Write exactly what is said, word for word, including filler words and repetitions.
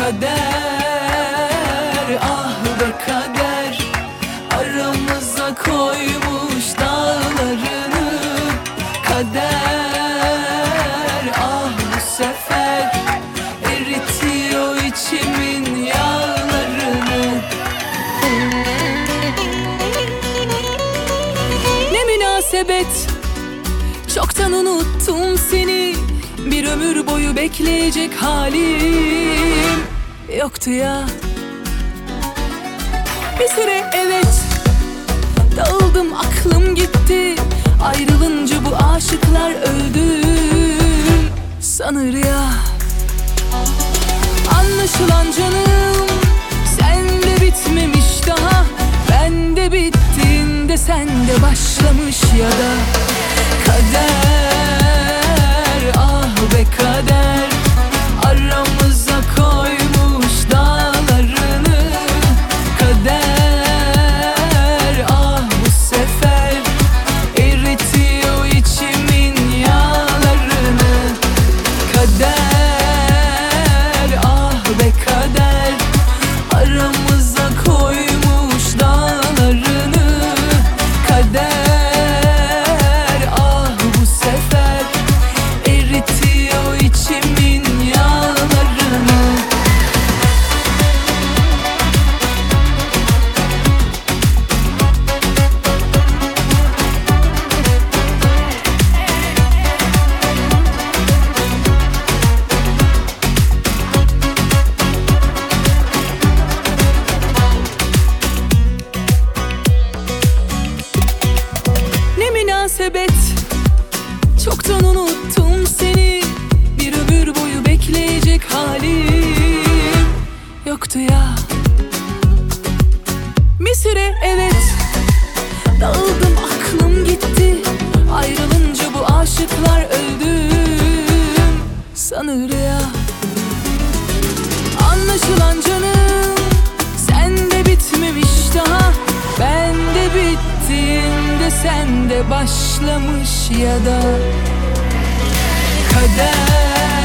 Kader, ah be kader, aramıza koymuş dağlarını. Kader, ah bu sefer eritiyor içimin yağlarını. Ne münasebet, çoktan unuttum seni. Bir ömür boyu bekleyecek halim yoktu ya. Bir süre evet, dağıldım, aklım gitti. Ayrılınca bu aşıklar öldü sanır ya. Anlaşılan canım, sende bitmemiş daha. Bende bittiğinde sende başlamış ya da. Kader, ah be kader, aramıza koymuş dağlarını. Kader, ah bu sefer eritiyor içimin yağlarını. Kader, ah be kader, aramıza koymuş dağlarını. Kader, münasebet, çoktan unuttum seni. Bir ömür boyu bekleyecek halim yoktu ya. Bir süre evet, dağıldım, aklım gitti. Ayrılınca bu aşıklar öldüm sanır ya. Anlaşılan canım, sende bitmemiş daha. Bende bittiğinde sende başlamış ya da. Kader.